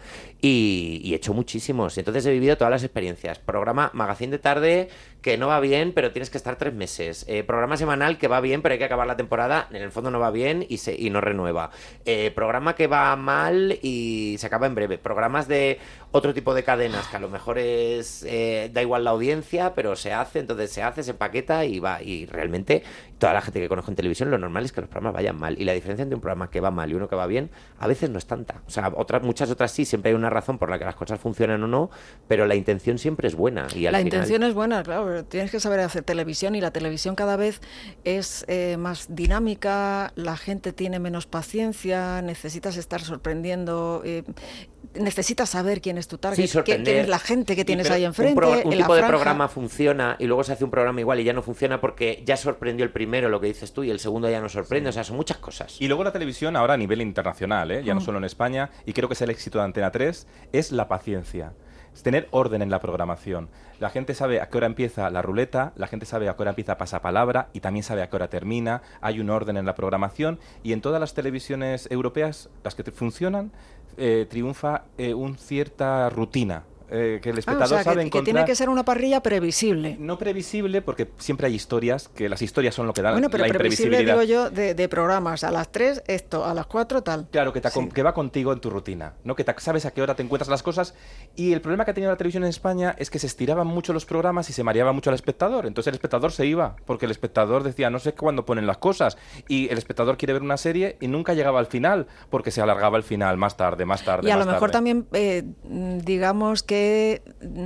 Y, y he hecho muchísimos. Y entonces he vivido todas las experiencias. Programa Magazine de tarde que no va bien, pero tienes que estar tres meses. Eh, programa semanal que va bien, pero hay que acabar la temporada. En el fondo no va bien y, se, y no renueva. Eh, programa que va mal y se acaba en breve. Programas de otro tipo de cadenas que a lo mejor es eh, da igual la audiencia, pero se hace, entonces se hace, se empaqueta y va. Y realmente toda la gente que conozco en televisión, lo normal es que los programas vayan mal. Y la diferencia entre un programa que va mal y uno que va bien, a veces no es tanta. O sea, otras, muchas otras sí, siempre hay una razón por la que las cosas funcionan o no, pero la intención siempre es buena. Y al la final... intención es buena, claro, pero tienes que saber hacer televisión y la televisión cada vez es eh, más dinámica, la gente tiene menos paciencia, necesitas estar sorprendiendo, eh, necesitas saber quién es tu target, Sí, quién, quién es la gente que tienes ahí enfrente. Un, pro, un en tipo la de franja. programa funciona y luego se hace un programa igual y ya no funciona porque ya sorprendió el primero, lo que dices tú, y el segundo ya no sorprende. Sí. O sea, son muchas cosas. Y luego la televisión ahora a nivel internacional, ¿eh? ya mm. no solo en España, y creo que es el éxito de Antena tres, es la paciencia. es tener orden en la programación. La gente sabe a qué hora empieza la ruleta, la gente sabe a qué hora empieza pasapalabra y también sabe a qué hora termina. Hay un orden en la programación y en todas las televisiones europeas, las que te funcionan, eh, triunfa eh, una cierta rutina. Eh, que el espectador ah, o sea, sabe que, encontrar... que tiene que ser una parrilla previsible. No previsible, porque siempre hay historias, que las historias son lo que dan bueno, pero la previsible, imprevisibilidad. digo yo, de, de programas. A las tres esto, a las cuatro tal. Claro, que, te, sí. que va contigo en tu rutina, ¿no? Que te, sabes a qué hora te encuentras las cosas. Y el problema que ha tenido la televisión en España es que se estiraban mucho los programas y se mareaba mucho al espectador. Entonces el espectador se iba, porque el espectador decía, no sé cuándo ponen las cosas. Y el espectador quiere ver una serie y nunca llegaba al final, porque se alargaba el final más tarde, más tarde, Y a más lo mejor tarde. también, eh, digamos que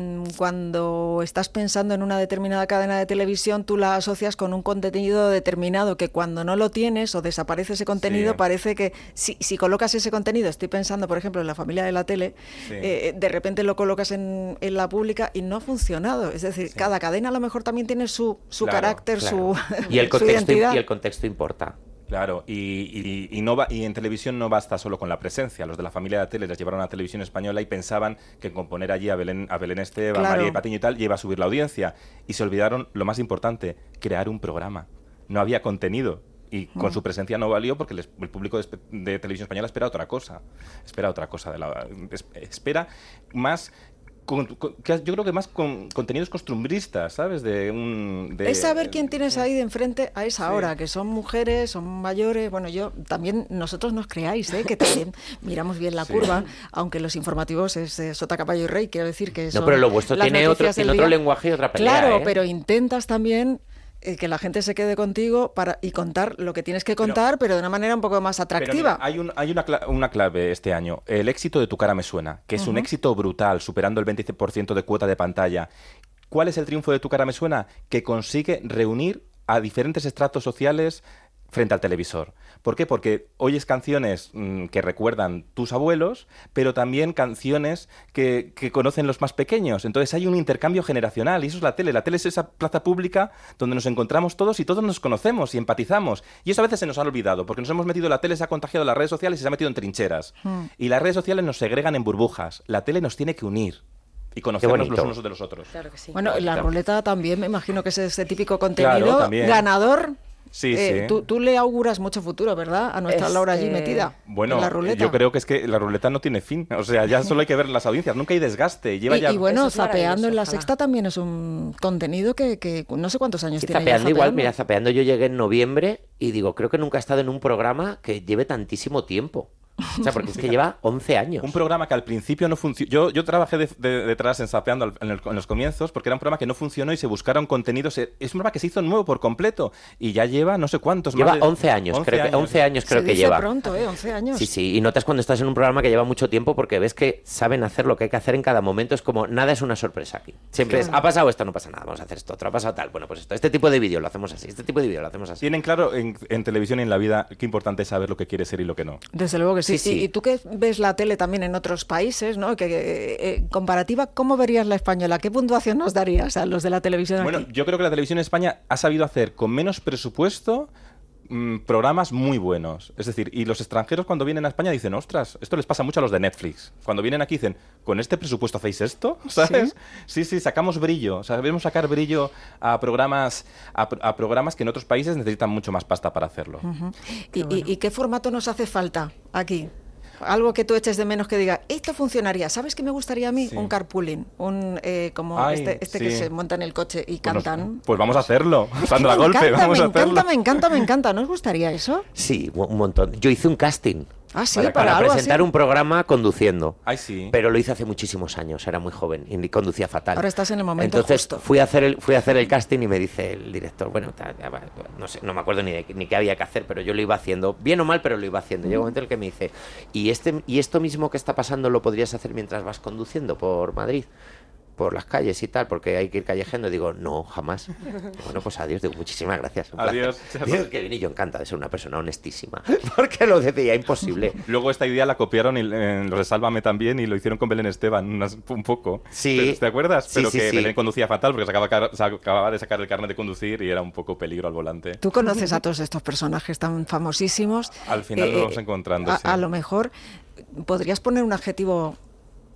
cuando estás pensando en una determinada cadena de televisión, tú la asocias con un contenido determinado que cuando no lo tienes o desaparece ese contenido, Sí. parece que si, si colocas ese contenido, estoy pensando por ejemplo en La Familia de la Tele, Sí. eh, de repente lo colocas en, en la pública y no ha funcionado. Es decir, Sí. cada cadena a lo mejor también tiene su, su Claro, carácter, Claro. su, y, el su contexto, identidad. y el contexto importa. Claro, y, y, y, no va, y en televisión no basta solo con la presencia. Los de La Familia de la Tele les llevaron a Televisión Española y pensaban que con poner allí a Belén, a Belén Esteban, Claro. María y Patiño y tal, iba a subir la audiencia. Y se olvidaron lo más importante, crear un programa. No había contenido. Y con su presencia no valió porque el, el público de, de Televisión Española espera otra cosa. Espera otra cosa. De la, es, espera más... Con, con, yo creo que más con contenidos costumbristas, ¿sabes? De un, de, Es saber quién tienes ahí de enfrente a esa Sí. hora, que son mujeres, son mayores. Bueno, yo también, nosotros nos creáis, ¿eh? Que también miramos bien la Sí. curva, aunque los informativos es eh, sota, caballo y rey, quiero decir que son No, pero lo vuestro las tiene otro, noticias del tiene otro día. lenguaje y otra pelea. Claro, ¿eh? pero intentas también eh, que la gente se quede contigo para y contar lo que tienes que contar, pero, pero de una manera un poco más Pero atractiva. mira, hay un, hay una, cla- una clave este año. El éxito de Tu cara me suena, que es un éxito brutal, superando el veinte por ciento de cuota de pantalla. ¿Cuál es el triunfo de Tu cara me suena? Que consigue reunir a diferentes estratos sociales frente al televisor. ¿Por qué? Porque oyes canciones mmm, que recuerdan tus abuelos, pero también canciones que, que conocen los más pequeños. Entonces hay un intercambio generacional y eso es la tele. La tele es esa plaza pública donde nos encontramos todos y todos nos conocemos y empatizamos. Y eso a veces se nos ha olvidado porque nos hemos metido, la tele se ha contagiado en las redes sociales y se ha metido en trincheras. Mm. Y las redes sociales nos segregan en burbujas. La tele nos tiene que unir y conocernos los unos de los otros. Claro que sí. Bueno, la Claro. ruleta también, me imagino que es ese típico contenido Claro, también. ganador. Sí, eh, sí. Tú, tú le auguras mucho futuro, ¿verdad? A nuestra Es, Laura allí eh, metida Bueno, en la ruleta. yo creo que es que la ruleta no tiene fin. O sea, ya solo hay que ver las audiencias. Nunca hay desgaste. Lleva y, ya... y bueno, Eso es zapeando en la maravilloso, sexta también es un contenido que, que no sé cuántos años Sí, tiene. ya zapeando igual, zapeando. mira, zapeando yo llegué en noviembre y digo, creo que nunca he estado en un programa que lleve tantísimo tiempo. O sea, porque es que lleva once años. Un programa que al principio no funcionó. Yo, yo trabajé de, de, detrás en Zapeando al- en, el- en los comienzos porque era un programa que no funcionó y se buscaron contenidos. Es un programa que se hizo nuevo por completo y ya lleva no sé cuántos. Lleva más de- once años, creo que, once años creo Se que dice lleva. pronto, ¿eh? once años. Sí, sí, y notas cuando estás en un programa que lleva mucho tiempo porque ves que saben hacer lo que hay que hacer en cada momento. Es como, nada es una sorpresa aquí. Siempre es, ha pasado esto, no pasa nada, vamos a hacer esto, otro, ha pasado tal. Bueno, pues esto, este tipo de vídeo lo hacemos así, este tipo de vídeo lo hacemos así. Tienen claro en, en televisión y en la vida qué importante es saber lo que quiere ser y lo que no. Desde luego que sí. Sí, sí. Y, y tú que ves la tele también en otros países, ¿no? Que, eh, eh, comparativa, ¿cómo verías la española? ¿Qué puntuación nos darías a los de la televisión Bueno, aquí? yo creo que la televisión en España ha sabido hacer con menos presupuesto mm, programas muy buenos. Es decir, y los extranjeros cuando vienen a España dicen, ostras, esto les pasa mucho a los de Netflix. Cuando vienen aquí dicen, ¿con este presupuesto hacéis esto? ¿Sabes? Sí, sí, sacamos brillo. Sabemos sacar brillo a programas, a, a programas que en otros países necesitan mucho más pasta para hacerlo. Uh-huh. ¿Y, y, ¿Y qué formato nos hace falta aquí? Algo que tú eches de menos que diga, esto funcionaría. ¿Sabes qué me gustaría a mí? Sí. Un carpooling. Un, eh, como Ay, este, este que sí. se monta en el coche y Pues nos- cantan. Pues vamos a hacerlo. Es que Sandra me Golpe, encanta, vamos me a hacerlo. encanta, me encanta, me encanta. ¿No os gustaría eso? Sí, un montón. Yo hice un casting Ah, sí, Para- para, para algo presentar así. un programa conduciendo. Ay, sí. Pero lo hice hace muchísimos años, era muy joven y conducía fatal. Ahora estás en el momento Entonces justo. fui a hacer el fui a hacer el casting y me dice el director, bueno, ta- ya va, no sé, no me acuerdo ni de ni qué había que hacer, pero yo lo iba haciendo, bien o mal, pero lo iba haciendo. Llega un momento en el que me dice, "¿Y este y esto mismo que está pasando lo podrías hacer mientras vas conduciendo por Madrid?" Por las calles y tal, porque hay que ir callejeando. Digo, no, jamás. Bueno, pues adiós, digo, muchísimas gracias. Un Adiós. placer. Digo, que bien, y yo encanta de ser una persona honestísima, porque lo decía imposible. Luego esta idea la copiaron en, en los de Sálvame también y lo hicieron con Belén Esteban unas- un poco. Sí. ¿Te, te acuerdas? Sí, Pero sí, que sí. Belén conducía fatal porque se acababa, car- se acababa de sacar el carnet de conducir y era un poco peligro al volante. Tú conoces a todos estos personajes tan famosísimos. Al final Eh, nos vamos eh, encontrando, A, sí. a lo mejor podrías poner un adjetivo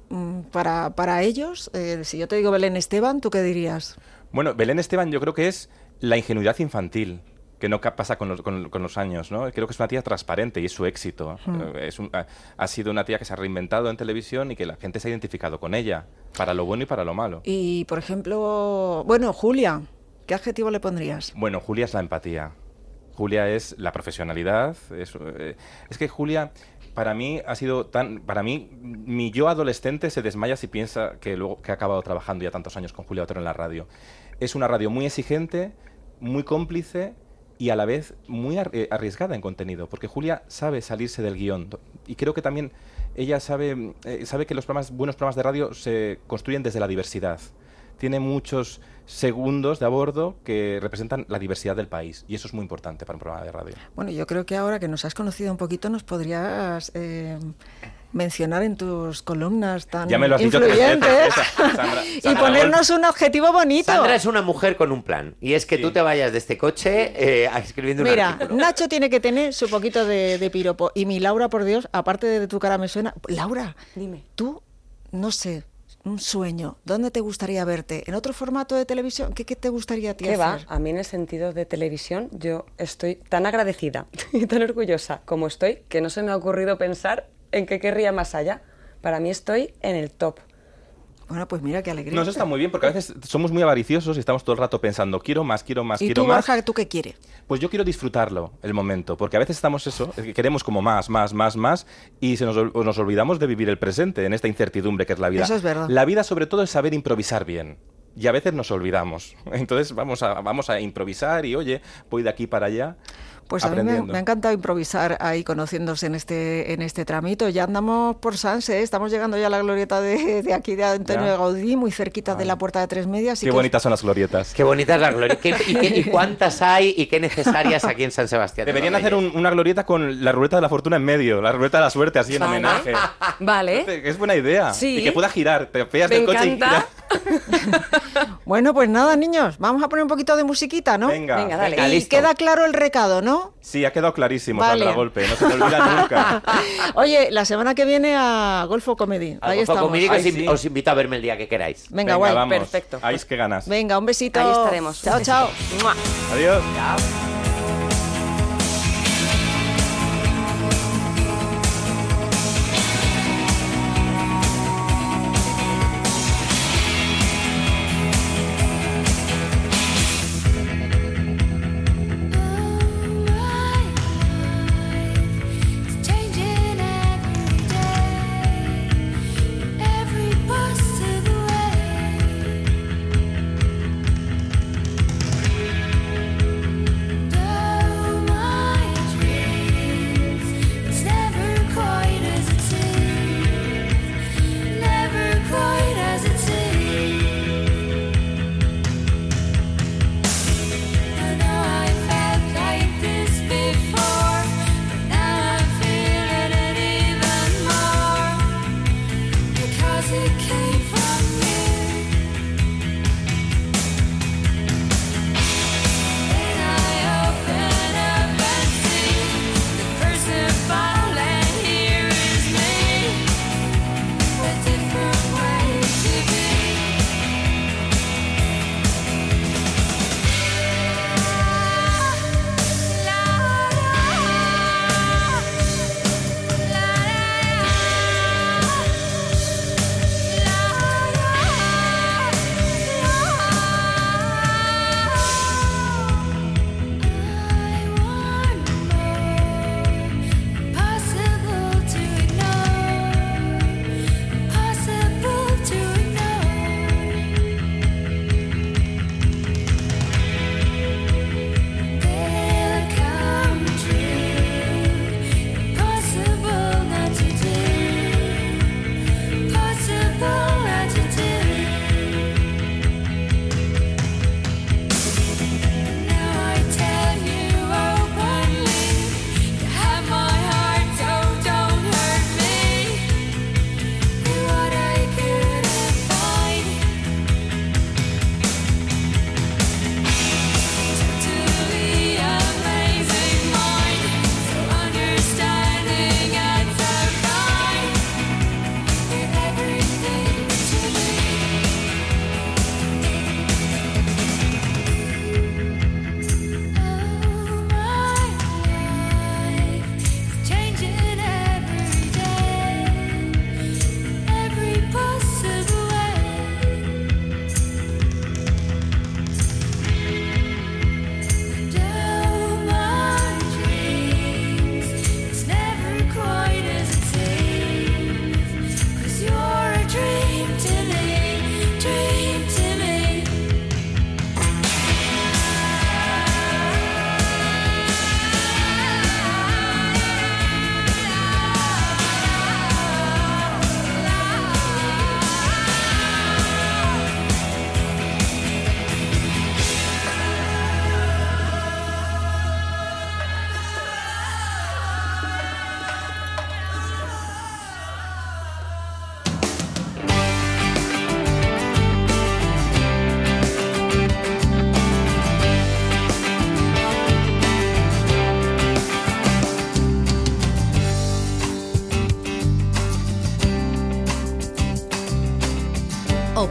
para, para ellos, eh, si yo te digo Belén Esteban, ¿tú qué dirías? Bueno, Belén Esteban yo creo que es la ingenuidad infantil, que no pasa con los, con, con los años, ¿no? Creo que es una tía transparente y es su éxito. Mm. Es un, ha, ha sido una tía que se ha reinventado en televisión y que la gente se ha identificado con ella, para lo bueno y para lo malo. Y, por ejemplo, bueno, Julia, ¿qué adjetivo le pondrías? Bueno, Julia es la empatía. Julia es la profesionalidad. Es, eh, es que Julia, para mí, ha sido tan... Para mí, mi yo adolescente se desmaya si piensa que luego que ha acabado trabajando ya tantos años con Julia Otero en la radio. Es una radio muy exigente, muy cómplice y a la vez muy arriesgada en contenido, porque Julia sabe salirse del guión. Y creo que también ella sabe, eh, sabe que los programas, buenos programas de radio se construyen desde la diversidad. Tiene muchos segundos de a bordo que representan la diversidad del país, y eso es muy importante para un programa de radio. Bueno, yo creo que ahora que nos has conocido un poquito nos podrías eh, mencionar en tus columnas tan ya me lo has influyentes dicho Sandra, Sandra, y Sandra ponernos un adjetivo bonito. Sandra es una mujer con un plan, y es que sí. tú te vayas de este coche eh, escribiendo un Mira, artículo. Nacho tiene que tener su poquito de, de piropo, y mi Laura, por Dios, aparte de tu cara me suena... Laura, dime. Tú, no sé... Un sueño. ¿Dónde te gustaría verte? ¿En otro formato de televisión? ¿Qué, qué te gustaría a ti ¿Qué hacer? va? A mí en el sentido de televisión yo estoy tan agradecida y tan orgullosa como estoy que no se me ha ocurrido pensar en qué querría más allá. Para mí estoy en el top. Bueno, pues mira qué alegría. No, eso está muy bien, porque a veces somos muy avariciosos y estamos todo el rato pensando, quiero más, quiero más, ¿Y quiero tú, más. Borja, tú qué quieres? Pues yo quiero disfrutarlo, el momento, porque a veces estamos eso, queremos como más, más, más, más, y se nos, nos olvidamos de vivir el presente en esta incertidumbre que es la vida. Eso es verdad. La vida, sobre todo, es saber improvisar bien. Y a veces nos olvidamos. Entonces vamos a, vamos a improvisar y, oye, voy de aquí para allá. Pues a mí me, me ha encantado improvisar ahí conociéndose en este en este tramito. Ya andamos por Sanse, ¿eh? Estamos llegando ya a la glorieta de, de aquí de Antonio ¿Ya? de Gaudí, muy cerquita Ay. de la Puerta de Tres Medias. Qué que bonitas son las glorietas. Qué bonitas las glorietas. ¿Y, y, ¿Y cuántas hay y qué necesarias aquí en San Sebastián? Deberían hacer un, una glorieta con la ruleta de la fortuna en medio, la ruleta de la suerte, así en vale. homenaje. Vale. Es buena idea. Sí. Y que pueda girar, te pegas me del coche encanta. y gira. Bueno, pues nada, niños, vamos a poner un poquito de musiquita, ¿no? Venga, venga, dale. venga, y listo. queda claro el recado, ¿no? Sí, ha quedado clarísimo, Vale. Sandra Golpe, no se te olvida nunca. Oye, la semana que viene a Golfo Comedy. Al Ahí Golfo estamos. Comedy, que Ay, os, sí. os invito a verme el día que queráis. Venga, Venga, guay. vamos. Perfecto. Ahí es que ganas. Venga, un besito. Ahí estaremos. Chao, chao. ¡Mua! Adiós. Chao.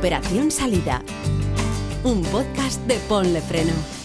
Operación Salida. Un podcast de Ponle Freno.